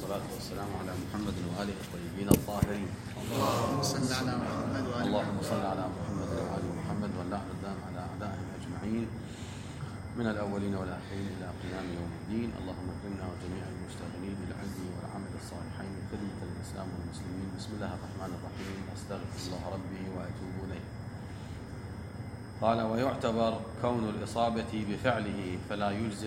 والصلاة والسلام على محمد وآله الطيبين الطاهرين. اللهم صل على محمد وآل اللهم صل على محمد وآل محمد واللعنة الدائم على أعدائهم أجمعين من الأولين والآخرين إلى قيام يوم الدين. اللهم اكرمنا وجميع المشتغلين بالعلم والعمل الصالحين خدمة الإسلام والمسلمين. بسم الله الرحمن الرحيم. أستغفر الله ربي وأتوب إليه. قال: ويعتبر كون الإصابة بفعله فلا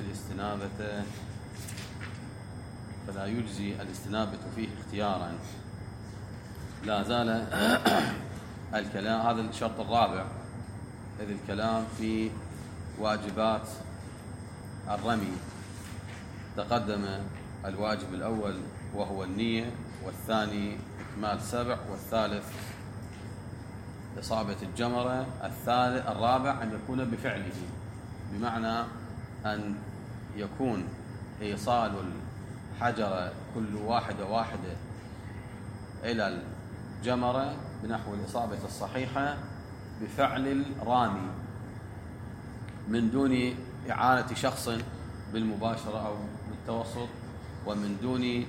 يجزي الاستنابة فيه اختيارا. لا زال الكلام، هذا الشرط الرابع، إذ الكلام في واجبات الرمي. تقدم الواجب الأول وهو النية، والثاني إكمال 7، والثالث إصابة الجمرة، الرابع أن يكون بفعله، بمعنى أن يكون إيصال الحجر كل واحدة إلى الجمرة بنحو الإصابة الصحيحة بفعل الرامي من دون إعانة شخص بالمباشرة أو بالتوسط، ومن دون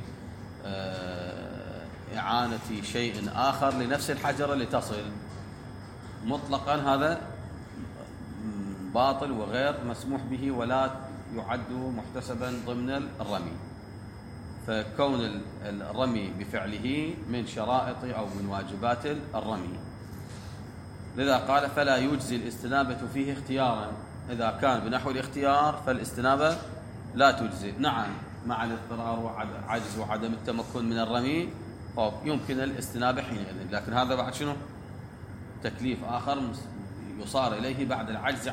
إعانة شيء آخر لنفس الحجرة لتصل مطلقا. هذا باطل وغير مسموح به ولا يعد محتسبا ضمن الرمي. فكون الرمي بفعله من شرائط أو من واجبات الرمي. لذا قال: فلا يجزي الاستنابة فيه اختيارا. إذا كان بنحو الاختيار فالاستنابة لا تجزي. نعم، مع الاضطرار وعجز وعدم التمكن من الرمي يمكن الاستنابة حينئذ، لكن هذا بعد شنو؟ تكليف آخر يصار إليه بعد العجز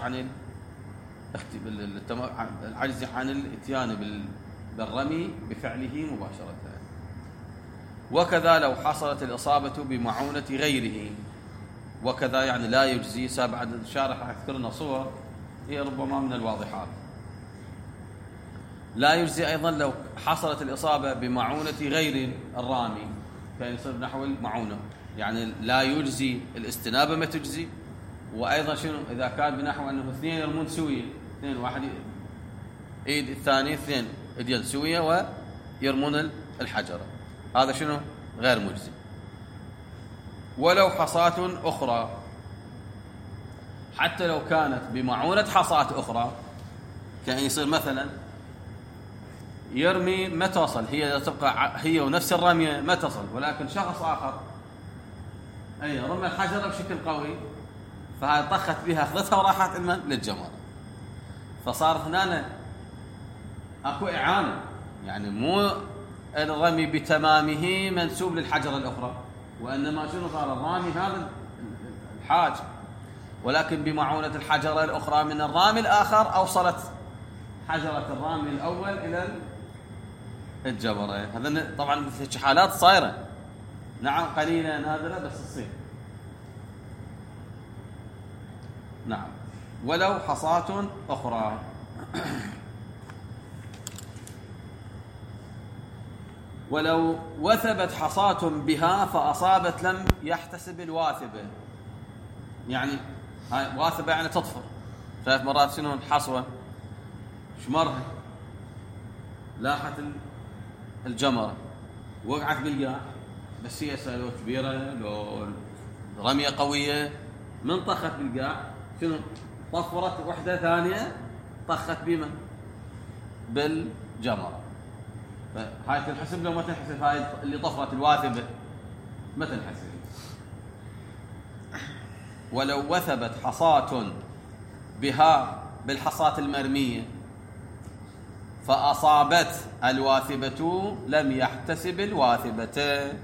عن الاتيان بالرمي بفعله مباشرة. وكذا لو حصلت الإصابة بمعونة غيره. وكذا يعني لا يجزي. سابعا الشارح راح يذكر لنا صور هي ربما من الواضحات. لا يجزي أيضا لو حصلت الإصابة بمعونة غير الرامي، كان يصير نحو المعونة، يعني لا يجزي الاستنابة ما تجزي. وأيضا شنو إذا كان بنحو أنه اثنين يرمون سوية، اثنين، واحد ايد الثاني، اثنين ايدين سوية ويرمون الحجرة، هذا شنو غير مجزي. ولو حصاة أخرى، حتى لو كانت بمعونة حصاة أخرى، كان يصير مثلا يرمي ما تصل، هي تبقى هي ونفس الرمية ما تصل، ولكن شخص آخر رمى الحجرة بشكل قوي، فهي طخت بها أخذتها وراحت للجمرة، فصارت هنا أكو إعانة، يعني مو الرمي بتمامه منسوب للحجرة الأخرى، وإنما شنو صار الرامي هذا الحاج، ولكن بمعونة الحجرة الأخرى من الرامي الآخر أوصلت حجرة الرامي الأول إلى الجمرة. هذا طبعا في حالات صايرة، نعم قليلة نادرة بس تصير. نعم. ولو حصاة أخرى، ولو وثبت حصاة بها فأصابت لم يحتسب الواثبة. يعني هاي واثبة يعني تطفر 3 مرات، شنو الحصوة شمرها، لاحت الجمرة وقعت بالقاع، بس هي لو كبيرة لو رمية قوية من طخت بالقاع شنو طفرت وحدة ثانية طخت بالجمرة، فهاي تنحسب لو ما تنحسب؟ هاي اللي طفرت الواثبة ما تنحسب. ولو وثبت حصاة بها بالحصاة المرمية فأصابت الواثبة لم يحتسب الواثبة،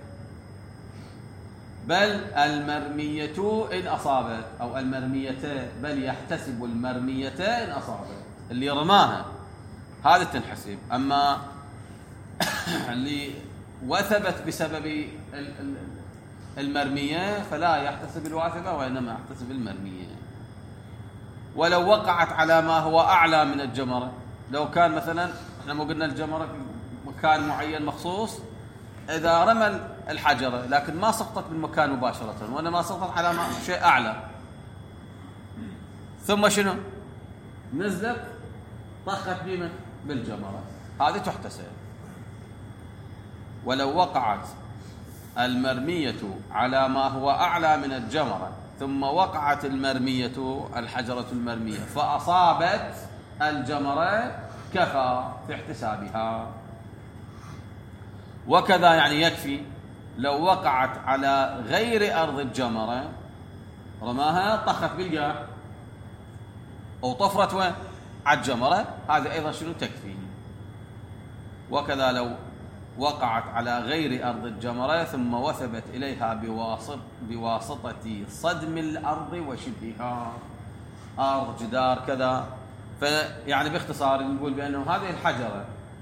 بل المرمية إن أصابت، أو المرمية بل يحتسب المرمية إن أصابت. اللي رماها هذا تنحسب، أما اللي وثبت بسبب المرمية فلا يحتسب الواثبة وإنما يحتسب المرمية. ولو وقعت على ما هو أعلى من الجمرة، لو كان مثلا احنا مو قلنا الجمرة في مكان معين مخصوص، إذا رمى الحجرة لكن ما سقطت بالمكان مباشرة وإنما سقطت على شيء أعلى، ثم شنو نزلت، طخت بالجمرة، هذه تحتسب. ولو وقعت المرمية على ما هو أعلى من الجمرة ثم وقعت الحجرة المرمية فأصابت الجمرة كفى في احتسابها. وكذا يعني يكفي لو وقعت على غير أرض الجمرة، رماها طخت بالقاع أو طفرت وين على الجمرة، هذا أيضا شنو تكفي. وكذا لو وقعت على غير أرض الجمرة ثم وثبت إليها بواسطة صدم الأرض وشبهها، أرض جدار كذا. فيعني باختصار نقول بأنه هذه الحجرة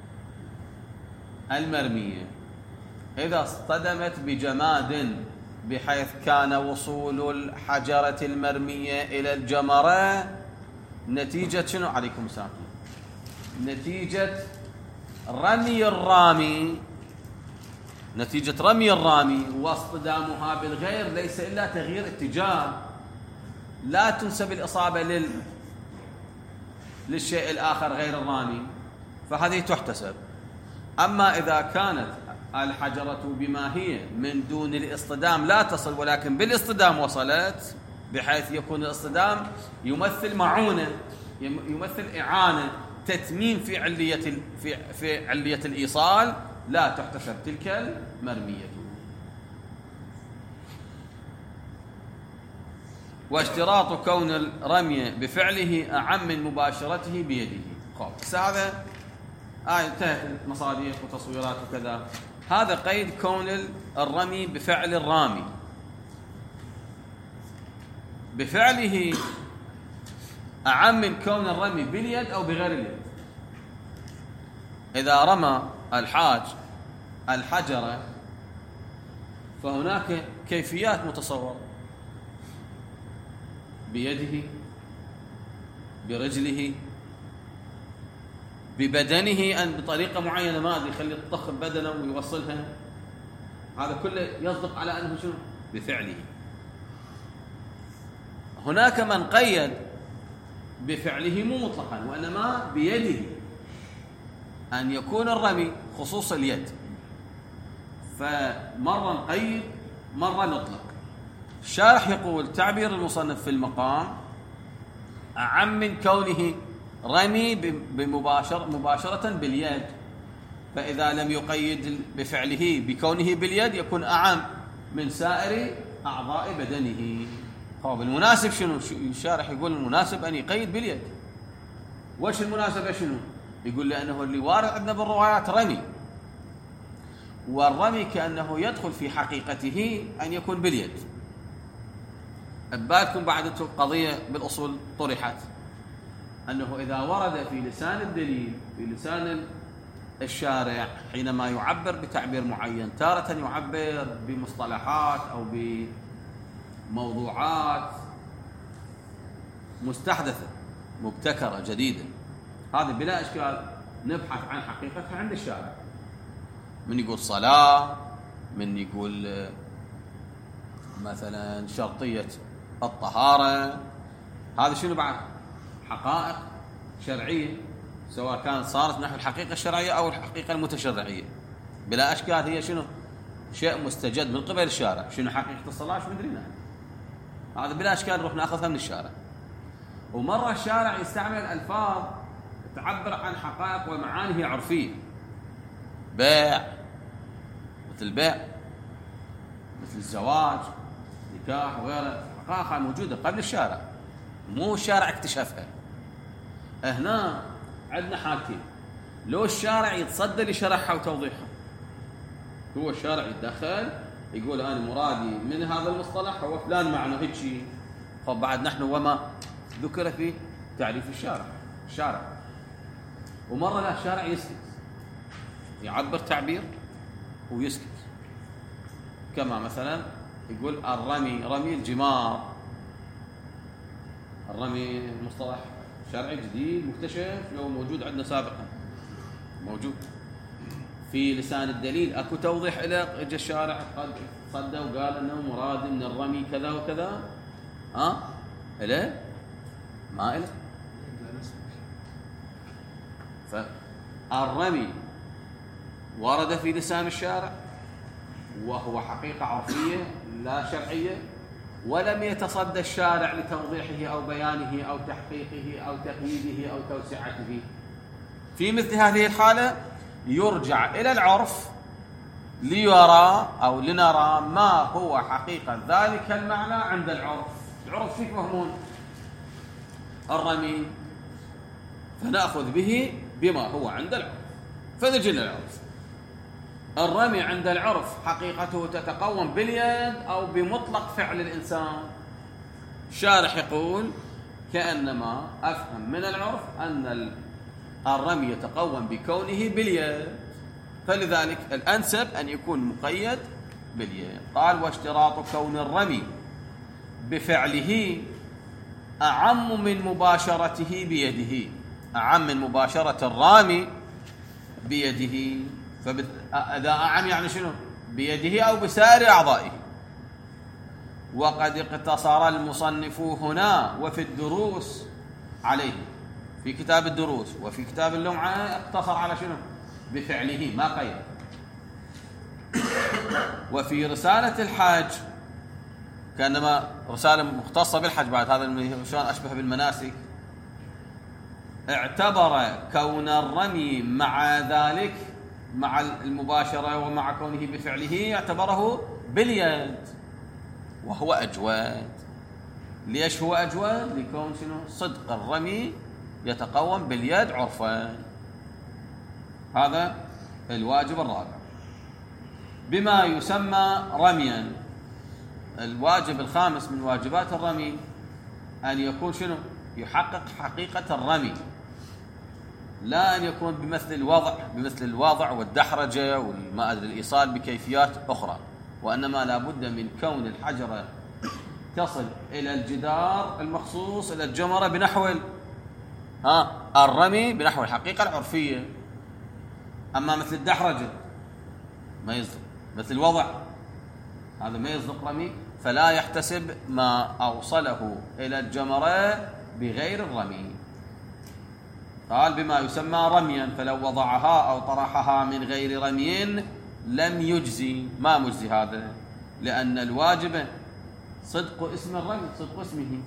المرمية إذا اصطدمت بجماد بحيث كان وصول الحجرة المرمية إلى الجمرة نتيجة شنو؟ عليكم السلام. نتيجة رمي الرامي واصطدامها بالغير ليس إلا تغيير اتجاه، لا تنسب الإصابة للشيء الآخر غير الرامي، فهذه تحتسب. أما إذا كانت الحجرة بما هي من دون الاصطدام لا تصل ولكن بالاصطدام وصلت، بحيث يكون الاصطدام يمثل معونة، يمثل إعانة، تتميم في علية الإيصال، لا تحتسب تلك المرمية. واشتراط كون الرمي بفعله أعم من مباشرته بيده. هذا انتهت المصادر وتصويرات وكذا. هذا قيد كون الرمي بفعل الرامي، بفعله أعم من كون الرمي باليد أو بغير اليد. إذا رمى الحاج الحجرة فهناك كيفيات متصورة، بيده، برجله، ببدنه، أن بطريقة معينة ما أدري يخلي الطخ بدنه ويوصلها، هذا كله يصدق على أنه شنو؟ بفعله. هناك من قيد بفعله مو مطلقا وإنما بيده، أن يكون الرمي خصوص اليد، فمرة نقيد مرة نطلق. الشارح يقول تعبير المصنف في المقام أعم من كونه رمي مباشرة باليد، فإذا لم يقيد بفعله بكونه باليد يكون أعم من سائر أعضاء بدنه. المناسب شنو؟ الشارح يقول المناسب أن يقيد باليد. وش المناسبة شنو؟ يقول لأنه اللي وارد عندنا بالروايات رمي، والرمي كأنه يدخل في حقيقته أن يكون باليد. أبالكم بعد قضية بالأصول طرحت أنه إذا ورد في لسان الدليل، في لسان الشارع، حينما يعبر بتعبير معين، تارة يعبر بمصطلحات أو بموضوعات مستحدثة مبتكرة جديدة، هذا بلا إشكال نبحث عن حقيقتها عند الشارع. من يقول صلاة، من يقول مثلا شرطية الطهارة، هذا شنو بعد؟ حقائق شرعية، سواء كانت صارت نحو الحقيقة الشرعية أو الحقيقة المتشرعية، بلا أشكال هي شنو؟ شيء مستجد من قبل الشارع. شنو حقيقة الصلاة؟ شو مدرينا، هذا بلا أشكال نروح نأخذها من الشارع. ومرة الشارع يستعمل ألفاظ تعبر عن حقائق ومعاني عرفية، بيع، مثل بيع، مثل الزواج، نكاح وغيرها، حقائق موجودة قبل الشارع، مو الشارع اكتشفها. هنا عندنا حالتين، لو الشارع يتصدى لشرحها وتوضيحها، هو الشارع يتدخل يقول أنا مرادي من هذا المصطلح هو فلان معنى هيك شيء، فبعد نحن وما ذكر في تعريف الشارع. ومرة لا، الشارع يسكت، يعبر تعبير ويسكت، كما مثلا يقول رمي الجمار، الرمي مصطلح شرعي جديد مكتشف، لو موجود عندنا سابقا، موجود في لسان الدليل، اكو توضيح له، اجى الشارع قد صدى وقال انه مراد من الرمي كذا وكذا، إله ما إله. فالرمي ورد في لسان الشارع وهو حقيقة عرفية لا شرعية، ولم يتصدى الشارع لتوضيحه أو بيانه أو تحقيقه أو تقييده أو توسعته، في مثل هذه الحالة يرجع إلى العرف ليرى أو لنرى ما هو حقيقة ذلك المعنى عند العرف. العرف فيه فهمون الرمي، فنأخذ به بما هو عند العرف. فنجي للعرف. الرمي عند العرف حقيقته تتقوم باليد أو بمطلق فعل الإنسان. الشارح يقول كأنما أفهم من العرف أن الرمي يتقوم بكونه باليد، فلذلك الأنسب أن يكون مقيد باليد. قال واشتراط كون الرمي بفعله أعم من مباشرته بيده، أعم من مباشرة الرامي بيده. فإذا أعم يعني شنو؟ بيده أو بسائر أعضائه. وقد اقتصر المصنف هنا وفي الدروس عليه، في كتاب الدروس وفي كتاب اللمعة اقتصر على شنو؟ بفعله ما قيد. وفي رسالة الحج كأنما رسالة مختصة بالحج، بعد هذا شلون أشبه بالمناسك، اعتبر كون الرمي مع ذلك مع المباشرة ومع كونه بفعله اعتبره باليد، وهو أجود. ليش هو أجود؟ لكون شنو؟ صدق الرمي يتقوم باليد عرفا. هذا الواجب الرابع. بما يسمى رميا، الواجب الخامس من واجبات الرمي أن يكون شنو؟ يحقق حقيقة الرمي، لا أن يكون بمثل الوضع والدحرجة وما أدري الإيصال بكيفيات أخرى، وإنما لا بد من كون الحجرة تصل إلى الجدار المخصوص إلى الجمرة بنحو الرمي بنحو الحقيقة العرفية. أما مثل الدحرجة ما يصدق، مثل الوضع هذا ما يصدق رمي، فلا يحتسب ما أوصله إلى الجمرة بغير الرمي. قال بما يسمى رميا، فلو وضعها أو طرحها من غير رمي لم يجزي، ما مجزي هذا، لأن الواجب صدق اسم الرمي، صدق اسمه.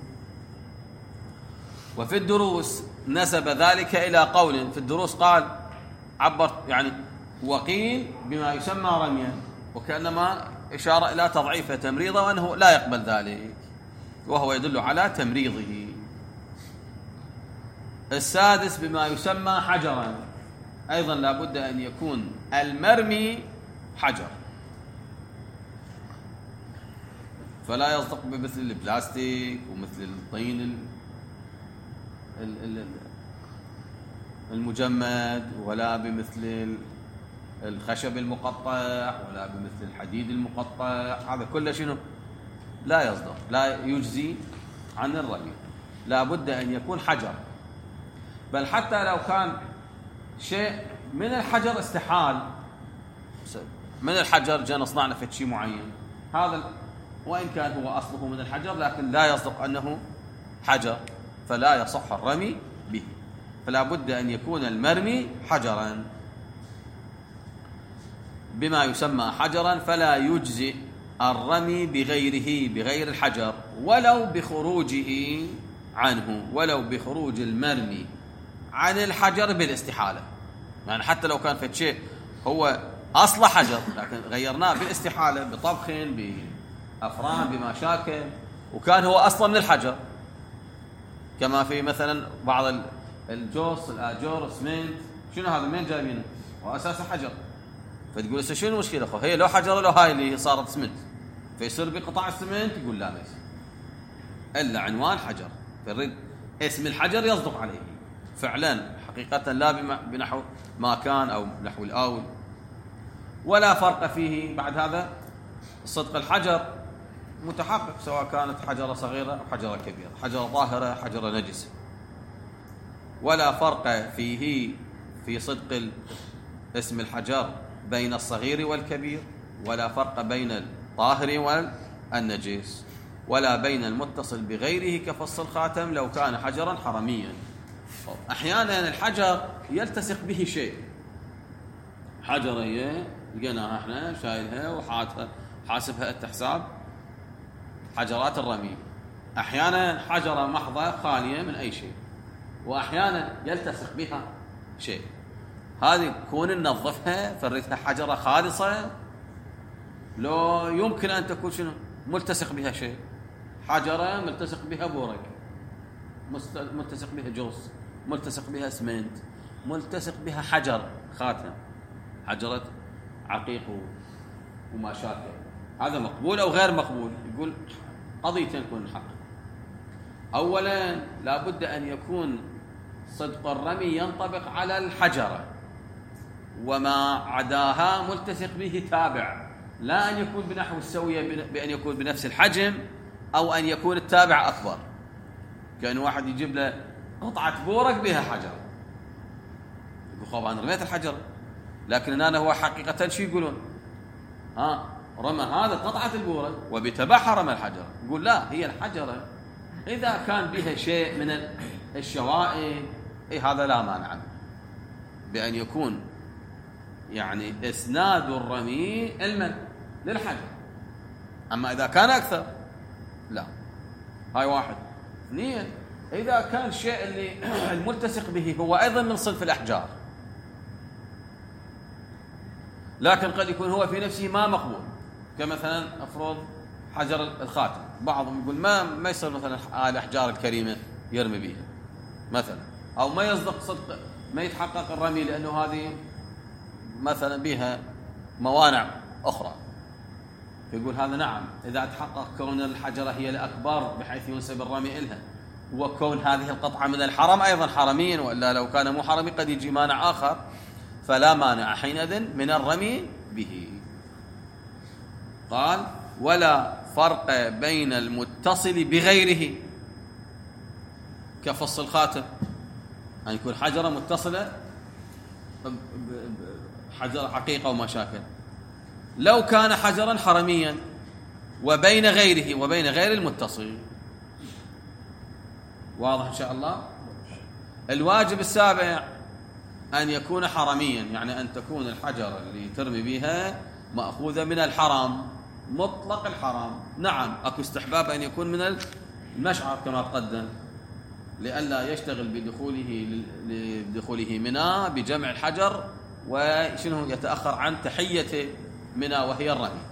وفي الدروس نسب ذلك إلى قول، في الدروس قال عبر يعني وقيل بما يسمى رميا، وكأنما إشارة إلى تضعيفه تمريضه وأنه لا يقبل ذلك، وهو يدل على تمريضه. السادس بما يسمى حجرا، أيضا لا بد أن يكون المرمي حجر، فلا يصدق بمثل البلاستيك ومثل الطين المجمد، ولا بمثل الخشب المقطع، ولا بمثل الحديد المقطع. هذا كله شنو؟ لا يصدق، لا يجزي عن الرمي، لا بد أن يكون حجر. بل حتى لو كان شيء من الحجر استحال، من الحجر جاء نصنعنا في شيء معين، هذا وإن كان هو أصله من الحجر لكن لا يصدق أنه حجر، فلا يصح الرمي به، فلا بد أن يكون المرمي حجرا. بما يسمى حجرا فلا يجزئ الرمي بغيره، بغير الحجر، ولو بخروجه عنه، ولو بخروج المرمي عن الحجر بالاستحالة. يعني حتى لو كان في شيء هو أصل حجر لكن غيرناه بالاستحالة، بطبخ، بأفران، بما شاكل، وكان هو أصلا من الحجر، كما في مثلا بعض الجوس، الآجور، السمنت، شنو هذا من جايبينه؟ وأساسه حجر. فتقول شنو المشكلة أخو؟ هي لو حجر لو هاي اللي صارت سمنت، فيصير بقطع السمنت؟ يقول لا، ما يصير إلا عنوان حجر، فالرد اسم الحجر يصدق عليه فعلا حقيقة، لا بنحو ما كان أو نحو الآول. ولا فرق فيه بعد هذا، صدق الحجر متحقق سواء كانت حجرة صغيرة أو حجرة كبيرة، حجرة طاهرة، حجرة نجسة. ولا فرق فيه في صدق اسم الحجر بين الصغير والكبير، ولا فرق بين الطاهر والنجس، ولا بين المتصل بغيره كفص الخاتم لو كان حجرا حرميا. أحيانا الحجر يلتصق به شيء، حجرة هي لقيناها احنا شايلها وحاطها حاسبها انت حساب حجرات الرمي. احيانا حجرة محضة خالية من اي شيء، واحيانا يلتصق بها شيء. هذه كون ننظفها فريتها حجرة خالصة، لو يمكن ان تكون شنو ملتصق بها شيء، حجرة ملتصق بها بورق، ملتصق بها جوز، ملتصق بها اسمنت، ملتصق بها حجر خاتم، حجرة عقيق وما شابه. هذا مقبول أو غير مقبول؟ يقول قضيتين يكون الحق. أولا لابد أن يكون صدق الرمي ينطبق على الحجرة، وما عداها ملتصق به تابع، لا أن يكون بنحو السوية بأن يكون بنفس الحجم، أو أن يكون التابع أكبر، كأن واحد يجيب له قطعة بورق بها حجر، يقول خب أنا رميت الحجر، لكن أنا هو حقيقة شو يقولون؟ رمى هذا قطعة البورق وبتبعها رمى الحجر. يقول لا، هي الحجرة إذا كان بها شيء من الشوائب هذا لا مانع بأن يكون يعني إسناد الرمي للحجر. أما إذا كان أكثر لا. هاي واحد. اثنين، إذا كان الشيء اللي الملتصق به هو أيضا من صنف الأحجار، لكن قد يكون هو في نفسه ما مقبول، كمثلا أفرض حجر الخاتم، بعضهم يقول ما يصير مثلا الأحجار الكريمة يرمي بها مثلا، أو ما يصدق صدق، ما يتحقق الرمي لأنه هذه مثلا بها موانع أخرى. يقول هذا نعم إذا تحقق كون الحجرة هي الأكبر بحيث ينسب الرمي إلها، وكون هذه القطعة من الحرم أيضا حرميا، وإلا لو كان مو حرمي قد يجي مانع آخر، فلا مانع حينئذ من الرمي به. قال ولا فرق بين المتصل بغيره كفص الخاتم، أن يكون حجرة متصلة حجر حقيقة وما شاكل، لو كان حجرا حرميا، وبين غيره وبين غير المتصل. واضح إن شاء الله. الواجب السابع أن يكون حرميا، يعني أن تكون الحجرة اللي ترمي بها مأخوذة من الحرم، مطلق الحرم. نعم أكو استحباب أن يكون من المشعر كما تقدم، لئلا يشتغل بدخوله منى بجمع الحجر وشنو يتأخر عن تحية منى وهي الرمي.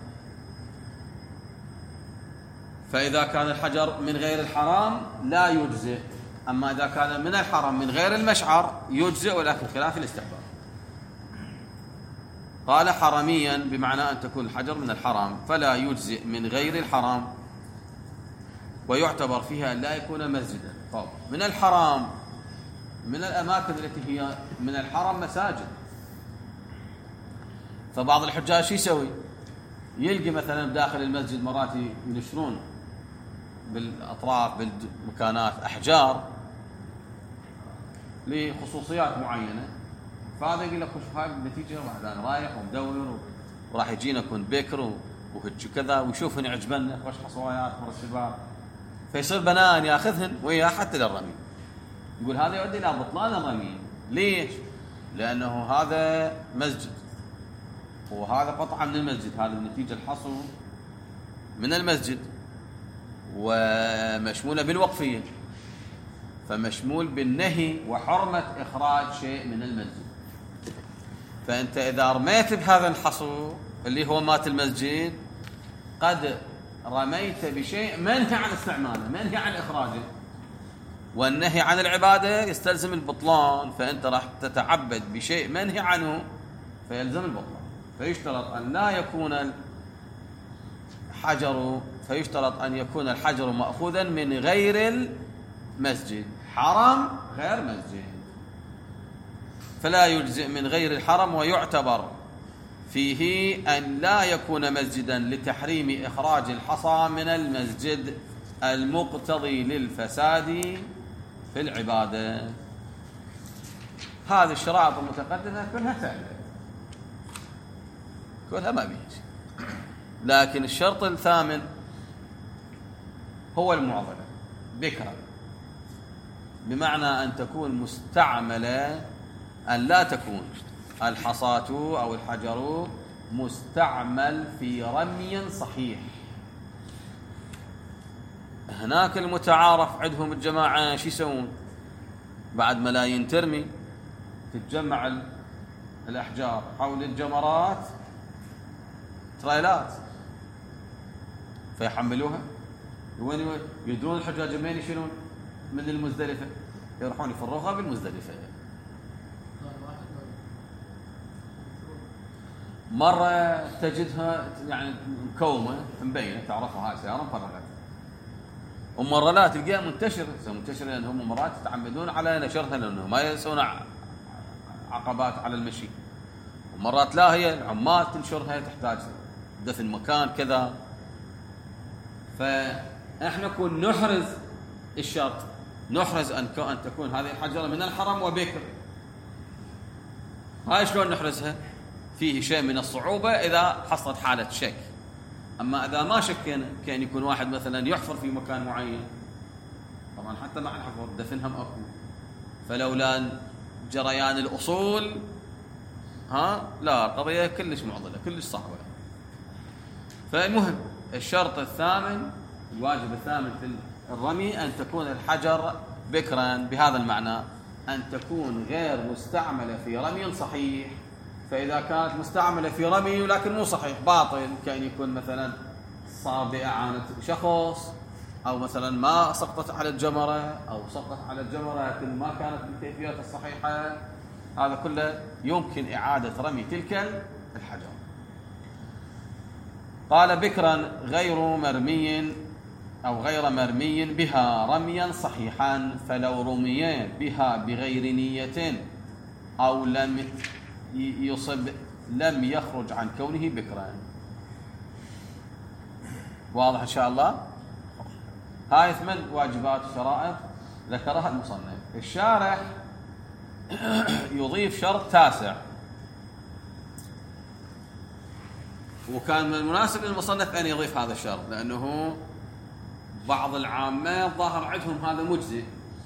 فإذا كان الحجر من غير الحرام لا يجزئ، أما إذا كان من الحرم من غير المشعر يجزئ، ولكن خلاف الاستحباب. قال حرميا بمعنى أن تكون الحجر من الحرام، فلا يجزئ من غير الحرام، ويعتبر فيها أن لا يكون مسجدا. طب من الحرام، من الأماكن التي هي من الحرم مساجد، فبعض الحجاج شو يسوي؟ يلقي مثلا داخل المسجد مرات ينشرون بالأطراف بالمكانات أحجار لخصوصيات معينة، فهذا يقول لك شوف هاي النتيجة، واحد أنا رايح ومدور وراح يجينا كون بكر وهج كذا ويشوفن يعجبنا خوش حصوايات مرسبات، فيصير بنان ياخذهن وياه حتى للرمي. يقول هذا يؤدي إلى بطلان الرمي. ليش؟ لأنه هذا مسجد وهذا قطعة من المسجد، هذا النتيجة الحصو من المسجد ومشمولة بالوقفية، فمشمول بالنهي وحرمة إخراج شيء من المسجد. فأنت إذا رميت بهذا الحصو اللي هو مات المسجد قد رميت بشيء منهي عن استعماله، منهي عن إخراجه، والنهي عن العبادة يستلزم البطلان، فأنت راح تتعبد بشيء منهي عنه فيلزم البطلان. فيشترط أن لا يكون الحجر، فيشترط أن يكون الحجر مأخوذا من غير المسجد، حرم غير مسجد، فلا يجزئ من غير الحرم، ويعتبر فيه أن لا يكون مسجدا لتحريم إخراج الحصى من المسجد المقتضي للفساد في العبادة. هذه الشرائط المتقدمة كلها سهلة، كلها ما بيجي، لكن الشرط الثامن هو المعضلة بكرة، بمعنى أن تكون مستعملة، أن لا تكون الحصاة أو الحجر مستعمل في رمي صحيح. هناك المتعارف عندهم الجماعة شو يسوون؟ بعد ملايين ترمي تتجمع الأحجار حول الجمرات تريلات، فيحملوها وين يدون الحجاج منين يشيلون؟ من المزدلفة، يروحون يفرغوها بالمزدلفة. مرة تجدها يعني مكومة مبينة تعرفها هاي سيارة مفرغة، ومرة لا تلقاها منتشرة لأنهم مرات يتعمدون على نشرها لأنهم ما يسوون عقبات على المشي، ومرات لا هي العمال تنشرها تحتاج دفن مكان كذا. فإحنا كون نحرز الشرط، نحرز أن تكون هذه الحجرة من الحرم وبكر. هاي شلون نحرزها؟ فيه شيء من الصعوبة إذا حصلت حالة شك. أما إذا ما شكينا كأن يكون واحد مثلا يحفر في مكان معين، طبعا حتى مع الحفر دفنهم أكو، فلولا جريان الأصول لا قضية كلش معضلة كلش صعبة. فالمهم الشرط الثامن، الواجب الثامن في الرمي أن تكون الحجر بكرا، بهذا المعنى أن تكون غير مستعملة في رمي صحيح. فإذا كانت مستعملة في رمي ولكن مو صحيح باطل، كأن يكون مثلا صار بإعانة شخص، أو مثلا ما سقطت على الجمرة، أو سقطت على الجمرة لكن ما كانت بالكيفيات الصحيحة، هذا كله يمكن إعادة رمي تلك الحجر. قال بكرا غير مرمي أو غير مرمي بها رميا صحيحا، فلو رمي بها بغير نية أو لم يصب لم يخرج عن كونه بكرا. واضح إن شاء الله؟ هاي 8 واجبات شرائط ذكرها المصنف. الشارح يضيف شرط تاسع، وكان من المناسب للمصنف أن يضيف هذا الشرط، لأنه بعض العامة ظاهر عندهم هذا مجزئ،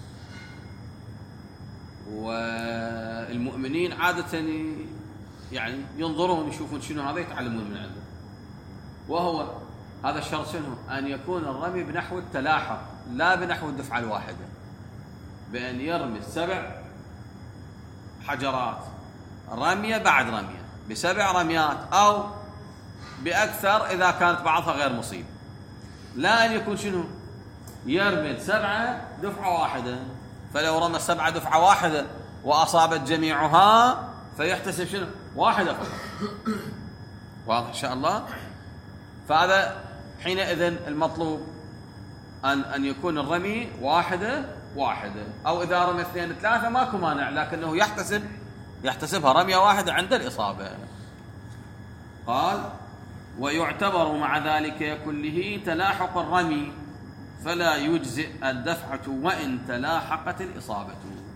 والمؤمنين عادة يعني ينظرون يشوفون شنو هذا يتعلمون من عنده. وهو هذا الشرط شنو؟ أن يكون الرمي بنحو التلاحق لا بنحو الدفعة الواحدة، بأن يرمي 7 حجرات رمية بعد رمية ب7 رميات أو بأكثر إذا كانت بعضها غير مصيب. لا أن يكون شنو؟ يرمي 7 دفعة واحدة، فلو رمى 7 دفعة واحدة وأصابت جميعها فيحتسب شنو؟ واحدة فقط. واضح إن شاء الله؟ فهذا حينئذ المطلوب أن يكون الرمي واحدة، أو إذا رمي 2 3 ماكو مانع، لكنه يحتسبها رمية واحدة عند الإصابة. قال ويعتبر مع ذلك كله تلاحق الرمي، فلا يجزئ الدفعة وإن تلاحقت الإصابة،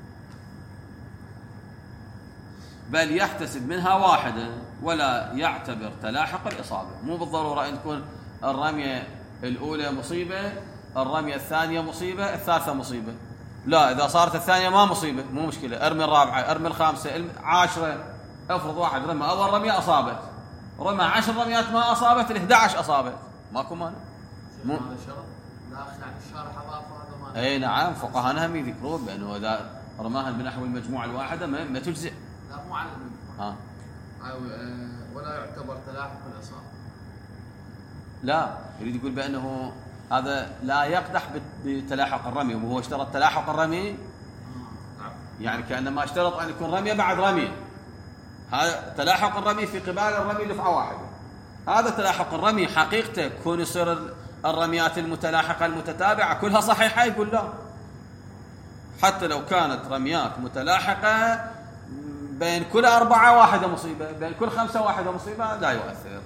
بل يحتسب منها واحدة ولا يعتبر تلاحق الإصابة. مو بالضرورة أن تكون الرمية الأولى مصيبة، الرمية الثانية مصيبة، الثالثة مصيبة. لا، إذا صارت الثانية ما مصيبة مو مشكلة، أرمي الرابعة، أرمي الخامسة، 10. افرض واحد رمى أول رمية أصابت، رمى 10 رميات ما أصابت، 11 أصابت، ماكو مانع. هذا شرط لا أخنع الشارح أضاف هذا ما. أي نعم، فقهاء هم يذكرون بأنه إذا رماها بنحو المجموعة الواحدة ما تجزئ. لا مو على المجموعة. ولا يعتبر تلاحق الإصابة. لا، يريد يقول بأنه هذا لا يقدح بتلاحق الرمي، وهو اشترط تلاحق الرمي. يعني كأنما اشترط أن يكون رمية بعد رمية. هذا تلاحق الرمي في قبال الرمي دفعة واحدة. هذا تلاحق الرمي حقيقته كون يصير الرميات المتلاحقة المتتابعة كلها صحيحة، يقول لا، حتى لو كانت رميات متلاحقة بين كل 4 واحدة مصيبة، بين كل 5 واحدة مصيبة، لا يؤثر.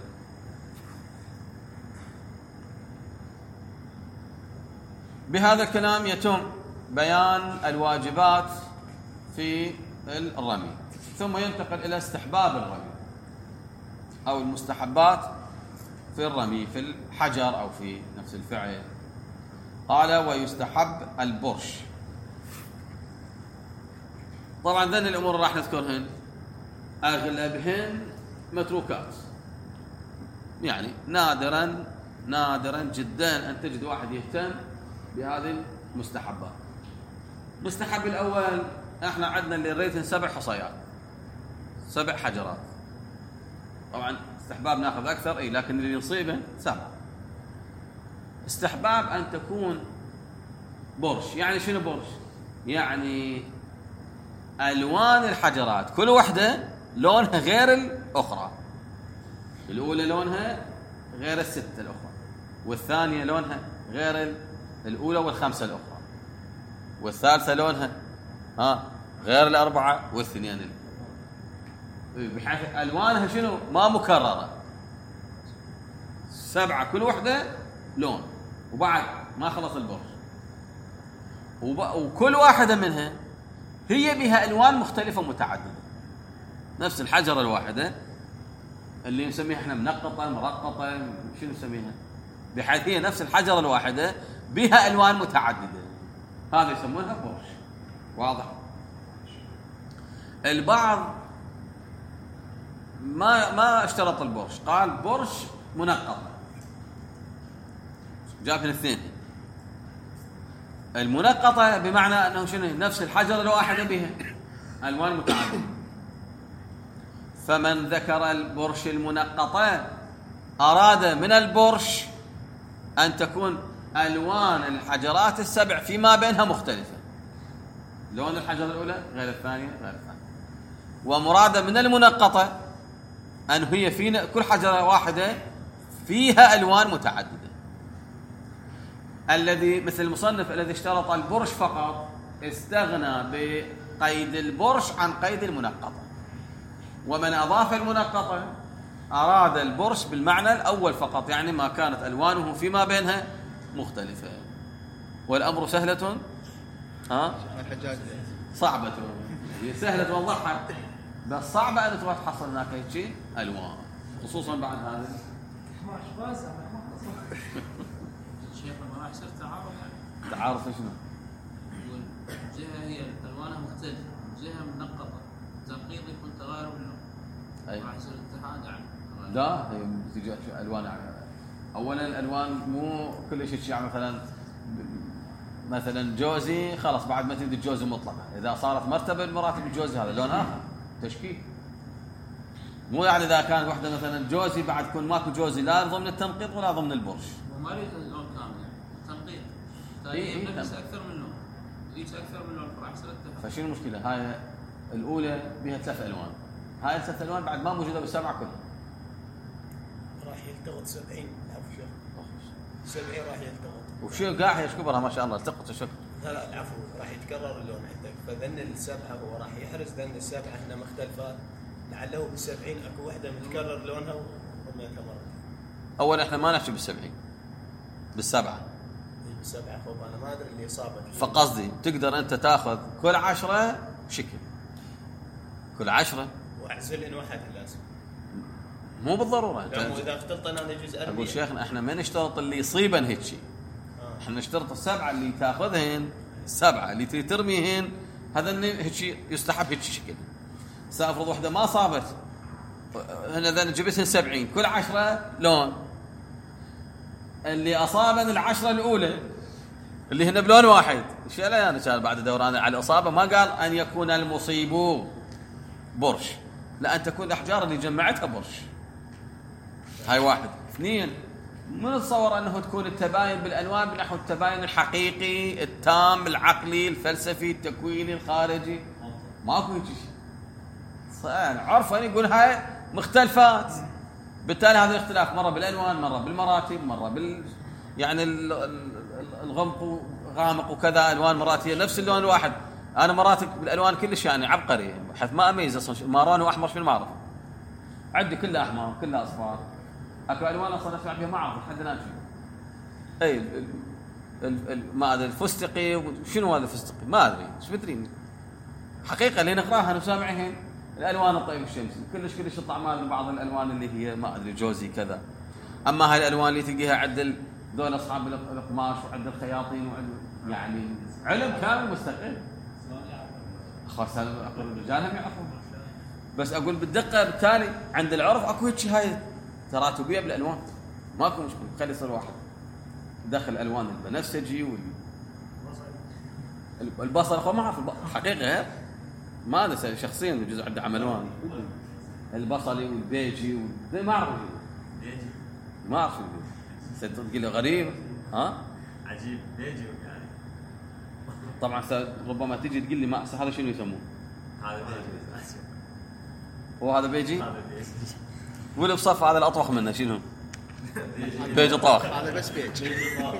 بهذا الكلام يتم بيان الواجبات في الرمي، ثم ينتقل إلى استحباب الرمي أو المستحبات في الرمي في الحجر أو في نفس الفعل. قال ويستحب البرش. طبعا ذن الأمور راح نذكرهن أغلبهن متروكات، يعني نادرا جدا أن تجد واحد يهتم بهذه المستحبات. المستحب الأول احنا عندنا اللي ريتن 7 حصيات، 7 حجرات. طبعا استحباب ناخذ أكثر لكن اللي يصيبه 7. استحباب أن تكون برش. يعني شنو برش؟ يعني ألوان الحجرات كل واحدة لونها غير الأخرى. الأولى لونها غير ال6 الأخرى، والثانية لونها غير الأولى والخمسة الأخرى، والثالثة لونها غير ال4 والثنين، بحيث ألوانها شنو؟ ما مكررة. 7 كل واحدة لون، وبعد ما خلص البرش، وكل واحدة منها هي بها ألوان مختلفة متعددة. نفس الحجرة الواحدة اللي نسميها احنا منقطة مرقطة، شنو نسميها؟ بحيث هي نفس الحجرة الواحدة بها ألوان متعددة، هذا يسمونها برش. واضح؟ البعض ما اشترط البرش، قال برش منقطة، جاب الاثنين. المنقطة بمعنى أنه شنو؟ نفس الحجرة الواحدة بها ألوان متعددة. فمن ذكر البرش المنقطة أراد من البرش أن تكون ألوان الحجرات ال7 فيما بينها مختلفة، لون الحجرة الأولى غير الثانية غير الثانية. ومراد من المنقطة أن هي فينا كل حجرة واحدة فيها ألوان متعددة. الذي مثل المصنف الذي اشترط البرش فقط استغنى بقيد البرش عن قيد المنقطة. ومن أضاف المنقطة أراد البرش بالمعنى الأول فقط، يعني ما كانت ألوانه فيما بينها مختلفة. والأمر سهلة صعبة. هي سهلة توضحها، بس صعبة أن تروح تحصل هناك هيك ألوان، خصوصا بعد هذا. شيخ ما راح يصير تعارف شنو؟ الجهة هي ألوانها مختلفة، الجهة منقطة، تنقيط يكون تغير اللون. راح يصير اتحاد يعني. لا، هي تجي ألوان. أولا الألوان مو كل شيء، يعني مثلا جوزي خلاص بعد ما تبدي الجوزي مطلقة، إذا صارت مرتبة المراتب الجوزي هذا لون آخر تشكيل. مو يعني إذا كانت واحدة مثلا جوزي بعد يكون ماكو جوزي لا ضمن التنقيط ولا ضمن البرش. وما يريد اللون كامل يعني تنقيط. يلبس أكثر من لون، يلبس أكثر من لون راح يصير اتحاد. فشنو المشكلة؟ هاي الأولى بها 3 ألوان، هاي 3 ألوان بعد ما موجودة بال7 كلها. راح يلتقط 70 عفوا شيخ 70 راح يلتقط. وشو قاعد يشكبرها ما شاء الله التقط الشكل. لا العفو راح يتكرر اللون عندك، فذن ال7 هو راح يحرز ذن ال7 هنا مختلفات، لعله ب70 اكو وحده متكرر لونها ورميتها مرة. أولا احنا ما نحكي بال70 بال7. ب7 خوف انا ما ادري اللي اصابك. فقصدي تقدر انت تاخذ كل 10 شكل، كل 10 واعزل واحد لازم. مو بالضروره. اذا اختلطنا انا جزء اقول شيخنا احنا ما نشترط اللي يصيبن هيك شيء. احنا نشترط ال7 اللي تاخذهن، 7 اللي ترميهن، هذا هيك يستحب هيك شكل. سافرض وحده ما صابت هنا اذا جبتهن 70 كل 10 لون، اللي اصابن ال10 الاولى اللي هن بلون واحد ايش لا انا كان بعد دوران على الاصابه ما قال ان يكون المصيب برش، لا ان تكون الاحجار اللي جمعتها برش. هاي 1. 2 من نتصور انه تكون التباين بالالوان بنحو التباين الحقيقي التام العقلي الفلسفي التكويني الخارجي، ماكو هيك شيء. عرفوا يقول هاي مختلفات، بالتالي هذا الاختلاف مره بالالوان مره بالمراتب مره يعني الغمق غامق وكذا الوان مرات هي نفس اللون الواحد. انا مراتب بالالوان كلش يعني عبقري بحيث ما اميز اصلا مارون واحمر شنو ما اعرف، عندي كلها احمر كلها اصفار، اكو الوان اصلا اسمع بها ما اعرف لحد الان شنو. اي ما ادري الفستقي شنو هذا الفستقي ما ادري ايش مدري حقيقه اللي نقراها نسامعهن الالوان الطيب الشمسي كلش يطلع مال بعض الالوان اللي هي ما ادري جوزي كذا. اما هاي الالوان اللي تلقيها عند دول اصحاب القماش وعند الخياطين وعند يعني علم كامل مستقل. خاصه الرجال هم يعرفون بس اقول بالدقه بالتالي عند العرف اكو هيك هاي تراتبيه بالالوان، ماكو مشكله، خلي يصير واحد دخل الوان البنفسجي والبصل. اخو ما اعرف حقيقه ما ادري شخصيا جزء عنده عملوان البصلي والبيجي ما اعرف ما اعرف تقول له غريب ها عجيب بيجي يعني. طبعا ربما تجي تقول لي ما هذا شنو يسموه؟ هذا بيجي. هو هذا بيجي؟ هذا بيجي. واللي بصف هذا الاطوخ منه شنو؟ بيجي طاخ. هذا بس بيجي.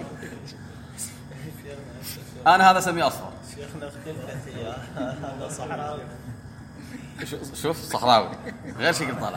انا هذا اسميه اصفر. شيخنا اختلفت اياه هذا صحراوي. شوف صحراوي غير شكل طالع.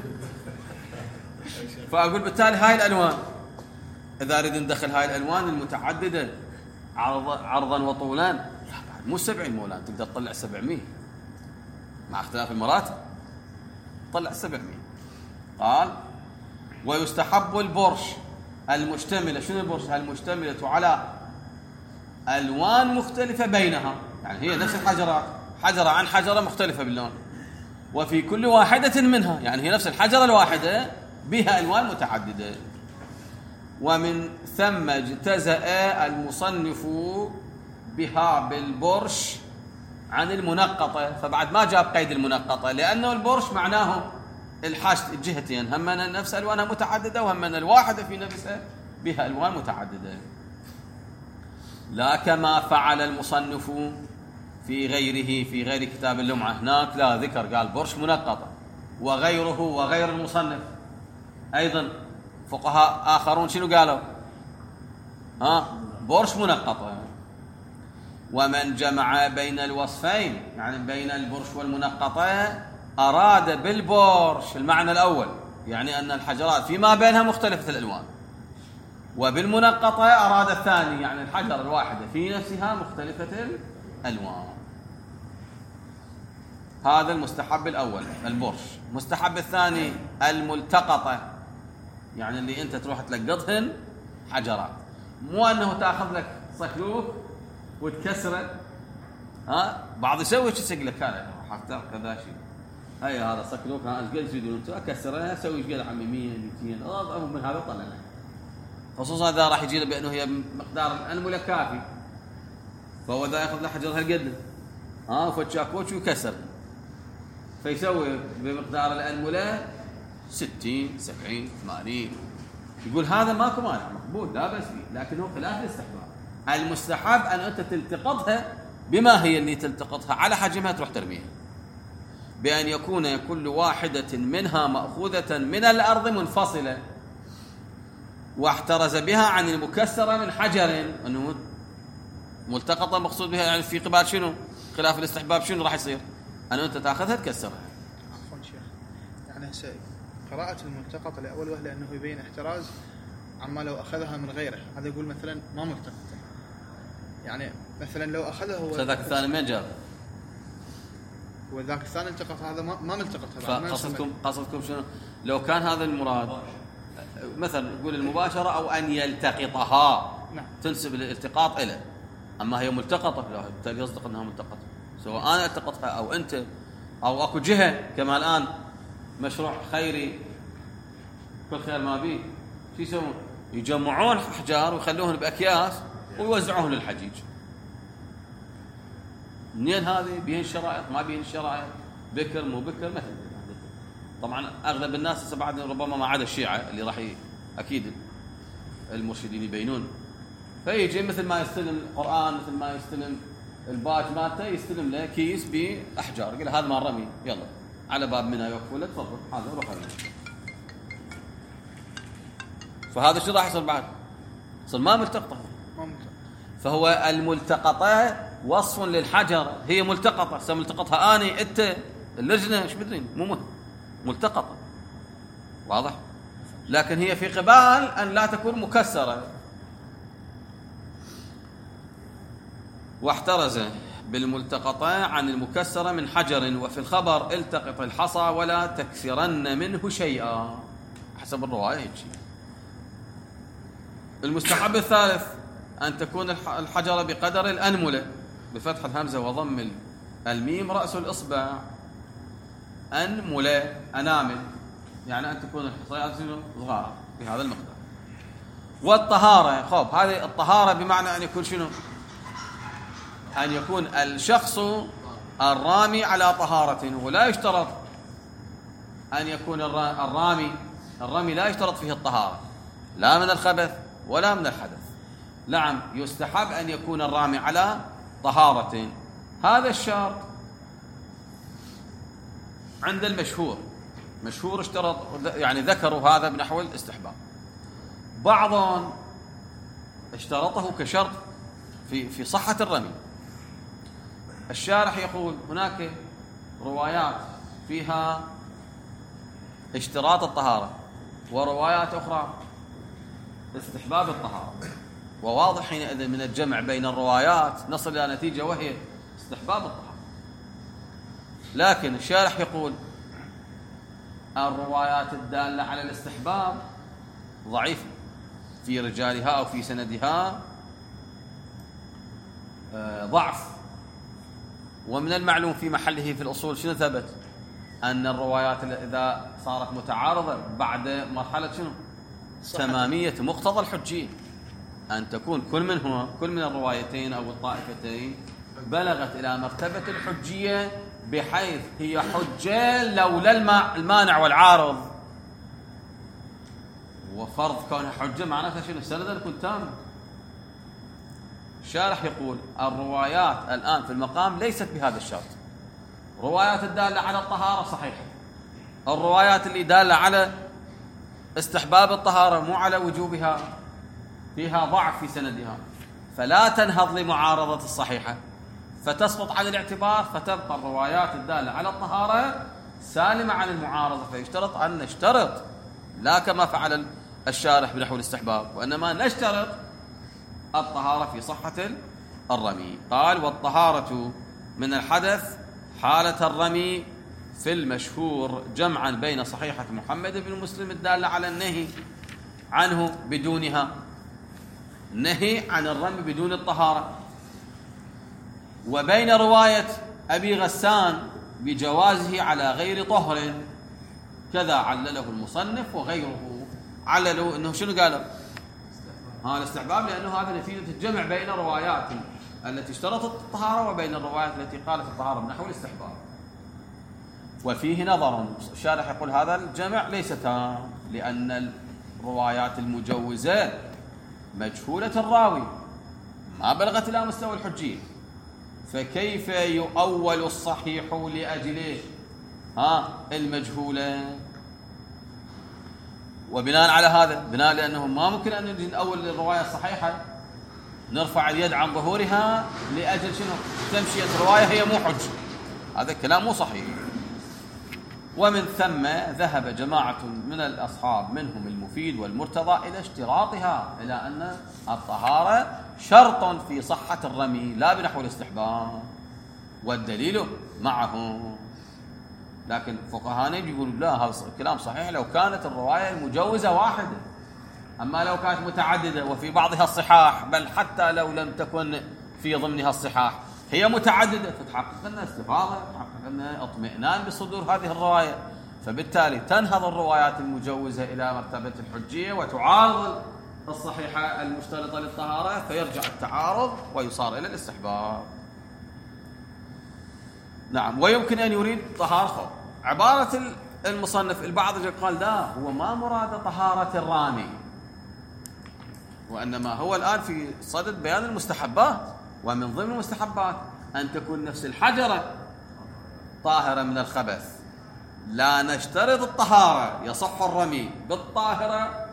فاقول بالتالي هاي الالوان اذا اريد ندخل هاي الالوان المتعدده عرضا وطولا مو 70 مولان، تقدر تطلع 700 مع اختلاف المراتب، طلع 700. قال ويستحب البرش المشتمله، شنو البرش؟ المشتمله على الوان مختلفه بينها، يعني هي نفس الحجرات حجره عن حجره مختلفه باللون، وفي كل واحده منها، يعني هي نفس الحجره الواحده بها الوان متعدده. ومن ثم اجتزأ المصنف بها بالبرش عن المنقطه، فبعد ما جاب قيد المنقطه لانه البرش معناه الجهتين، هم من نفس الوانها متعدده وهم من الواحده في نفسها بها الوان متعدده، لا كما فعل المصنف في غير كتاب اللمعه. هناك لا ذكر، قال برش منقطه، وغيره وغير المصنف ايضا فقهاء اخرون شنو قالوا؟ برش منقطه. ومن جمع بين الوصفين، يعني بين البرش والمنقطه، اراد بالبرش المعنى الاول، يعني ان الحجرات فيما بينها مختلفه الالوان، وبالمنقطه اراد الثاني، يعني الحجره الواحده في نفسها مختلفه الالوان. هذا المستحب الاول البرش. المستحب الثاني الملتقطه، يعني اللي انت تروح تلقطهن حجرات، مو انه تاخذ لك صكلوك وتكسره. بعض يسوي شو يسوي لك هذا حتى كذا شيء، هاي هذا صكلوك ايش قد تريدون انتم اكسره اسوي ايش قد عمي 100 200 اضرب من هذا طلع لك، خصوصا اذا راح يجي له بانه هي مقدار الانمله كافي، فهو اذا ياخذ له حجر هالقد وفتشاكوش ويكسر، فيسوي بمقدار الانمله 60 70 80. يقول هذا ماكو مانع مقبول لا بس فيه، لكنه خلاف الاستحباب. المستحب ان انت تلتقطها بما هي اللي تلتقطها على حجمها تروح ترميها، بان يكون كل واحده منها ماخوذه من الارض منفصله، واحترز بها عن المكسره من حجر. انه ملتقطه مقصود بها يعني في قبال شنو؟ خلاف الاستحباب شنو راح يصير؟ ان انت تاخذها تكسرها. عفوا شيخ، يعني هسه قراءة الملتقطة لأول وهلة أنه يبين احتراز عما لو أخذها من غيره، هذا يقول مثلا ما ملتقطة، يعني مثلا لو أخذها هو ذاك الثاني من جاب؟ وذاك الثاني التقط، هذا ما ملتقط. قصدكم شنو؟ لو كان هذا المراد مثلا نقول المباشرة أو أن يلتقطها، نعم. تنسب الالتقاط إليه، أما هي ملتقطة بالتالي يصدق أنها ملتقطة، سواء أنا التقطها أو أنت أو أكو جهة كما الآن مشروع خيري كل خير ما بيه، شو يسوون؟ يجمعون أحجار ويخلوهن بأكياس ويوزعوهن للحجيج. منين هذه؟ بين الشرائط ما بين الشرائط، بكر مو بكر مثل. طبعا أغلب الناس بعد ربما ما عدا الشيعة اللي راح أكيد المرشدين يبينون، فيجي مثل ما يستلم القرآن مثل ما يستلم الباج مالته يستلم له كيس بأحجار، يقول هذا مال رمي، يلا على باب منها يوقفوا له تفضل هذا روح رمي. فهذا شو راح يصير بعد؟ يصير ما ملتقطه. فهو الملتقطه وصف للحجر، هي ملتقطه، سملتقطها اني انت اللجنه ايش بدرين مو مهم، ملتقطه واضح، لكن هي في قبال ان لا تكون مكسره. واحترز بالملتقطة عن المكسرة من حجر، وفي الخبر التقط الحصى ولا تكسرن منه شيئا، حسب الرواية هيك. المستحب الثالث أن تكون الحجرة بقدر الأنملة بفتح الهمزة وضم الميم رأس الإصبع، أنملة أنامل، يعني أن تكون الحصيات صغار بهذا المقدار. والطهارة خب، هذه الطهارة بمعنى أن يكون شنو؟ أن يكون الشخص الرامي على طهارة، ولا يشترط أن يكون الرامي لا يشترط فيه الطهارة لا من الخبث ولا من الحدث. نعم يستحب أن يكون الرامي على طهارة، هذا الشرط عند مشهور اشترط، يعني ذكروا هذا بنحو الاستحباب. بعضهم اشترطه كشرط في صحة الرمي. الشارح يقول هناك روايات فيها اشتراط الطهارة وروايات أخرى استحباب الطهارة، وواضح حينئذ من الجمع بين الروايات نصل إلى نتيجة وهي استحباب الطهارة. لكن الشارح يقول الروايات الدالة على الاستحباب ضعيفة في رجالها أو في سندها ضعف. ومن المعلوم في محله في الأصول شنو ثبت؟ أن الروايات إذا صارت متعارضة بعد مرحلة شنو؟ تمامية مقتضى الحجية، أن تكون كل من الروايتين أو الطائفتين بلغت إلى مرتبة الحجية بحيث هي حجة لولا المانع والعارض. وفرض كونها حجة معناتها شنو؟ السند يكون تام. الشارح يقول الروايات الآن في المقام ليست بهذا الشرط. روايات الدالة على الطهارة صحيحة، الروايات اللي دالة على استحباب الطهارة مو على وجوبها فيها ضعف في سندها، فلا تنهض لمعارضة الصحيحة فتسقط عن الاعتبار، فتبقى الروايات الدالة على الطهارة سالمة عن المعارضة. فيشترط أن نشترط لا كما فعل الشارح بنحو الاستحباب، وإنما نشترط الطهارة في صحة الرمي. قال والطهارة من الحدث حالة الرمي في المشهور جمعا بين صحيحة محمد بن مسلم الدالة على النهي عنه بدونها، نهي عن الرمي بدون الطهارة، وبين رواية أبي غسان بجوازه على غير طهر، كذا علله المصنف وغيره عللوا أنه شنو قالوا؟ الاستحباب، لأنه هذا نتيجة الجمع بين روايات التي اشترطت الطهارة وبين الروايات التي قالت الطهارة من نحو الاستحباب. وفيه نظر، الشارح يقول هذا الجمع ليس تام، لأن الروايات المجوزة مجهولة الراوي ما بلغت إلى مستوى الحجية، فكيف يؤول الصحيح لأجله المجهولة؟ وبناء على هذا، بناء لأنه ما ممكن أن نجي نأول الرواية الصحيحة نرفع اليد عن ظهورها لأجل شنو؟ تمشية رواية هي مو حجة، هذا الكلام مو صحيح. ومن ثم ذهب جماعة من الأصحاب منهم المفيد والمرتضى إلى اشتراطها، إلى أن الطهارة شرط في صحة الرمي لا بنحو الاستحباب، والدليل معه. لكن فقهاء يقولوا لا، هذا الكلام صحيح لو كانت الرواية المجوزة واحدة، أما لو كانت متعددة وفي بعضها الصحاح، بل حتى لو لم تكن في ضمنها الصحاح هي متعددة، فتحقق لنا استفاضة، تحقق لنا اطمئنان بصدور هذه الرواية، فبالتالي تنهض الروايات المجوزة إلى مرتبة الحجية وتعارض الصحيحة المشترطة للطهارة، فيرجع التعارض ويصار إلى الاستحباب. نعم. ويمكن أن يريد طهارة. عبارة المصنف البعض قال لا، هو ما مراد طهارة الرامي، وإنما هو الآن في صدد بيان المستحبات، ومن ضمن المستحبات أن تكون نفس الحجرة طاهرة من الخبث. لا نشترط الطهارة، يصح الرمي بالطاهرة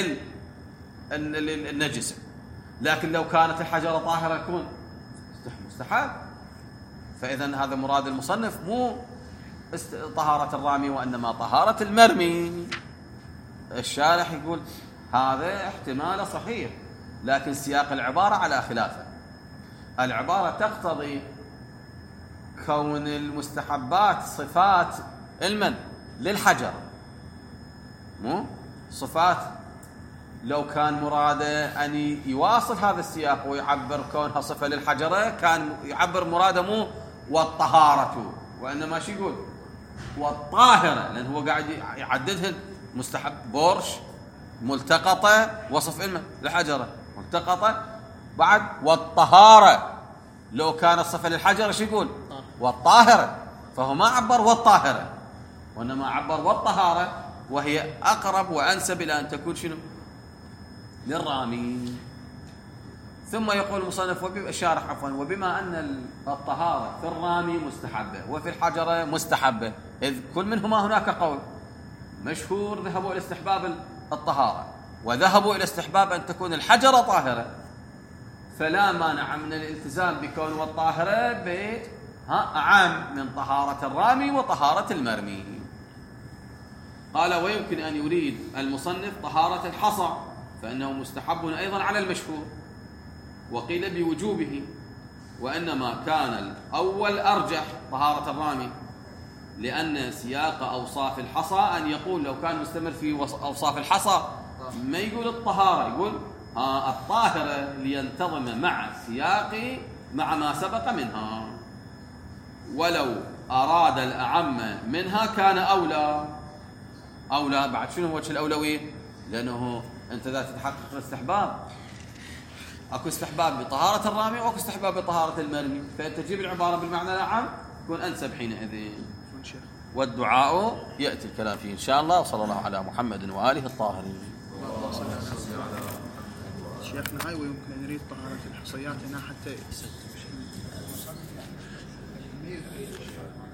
وبالنجسة، لكن لو كانت الحجرة طاهرة يكون مستحب. فإذن هذا مراد المصنف مو طهارة الرامي وإنما طهارة المرمي. الشارح يقول هذا احتمال صحيح، لكن سياق العبارة على خلافه. العبارة تقتضي كون المستحبات صفات المن للحجر، مو صفات. لو كان مراده أن يواصل هذا السياق ويعبر كونها صفة للحجرة، كان يعبر مراده مو والطهارة، وإنما شو يقول والطاهرة، لأن هو قاعد يعددها مستحب، بورش، ملتقطة، وصف علمه الحجرة ملتقطة، بعد والطهارة. لو كان الصفة للحجرة شو يقول؟ والطاهرة، فهو ما عبر والطاهرة وإنما عبر والطهارة، وهي أقرب وأنسب إلى أن تكون شنو؟ للرامي. ثم يقول المصنف الشارح عفوا: وبما أن الطهارة في الرامي مستحبة وفي الحجرة مستحبة، إذ كل منهما هناك قول مشهور ذهبوا إلى استحباب الطهارة وذهبوا إلى استحباب أن تكون الحجرة طاهرة، فلا مانع من الالتزام بكون والطاهرة أعم من طهارة الرامي وطهارة المرمي. قال: ويمكن أن يريد المصنف طهارة الحصى، فإنه مستحب أيضا على المشهور، وقيل بوجوبه، وإنما كان الأول أرجح طهارة الرامي، لأن سياق أوصاف الحصى أن يقول لو كان مستمر في أوصاف الحصى ما يقول الطهارة، يقول الطاهرة لينتظم مع السياق مع ما سبق منها، ولو أراد الأعم منها كان أولى. أولى بعد شنو وجه الأولوية؟ لأنه أنت إذا تتحقق الاستحباب، أكو استحباب بطهارة الرامي وأكو استحباب بطهارة المرمي، فأنت تجيب العبارة بالمعنى الأعم يكون أنسب حينئذ. والدعاء يأتي الكلام فيه إن شاء الله. وصلى الله على محمد وآله الطاهرين. شيخنا هاي ويمكن أن نريد طهارة الحصيات هنا حتى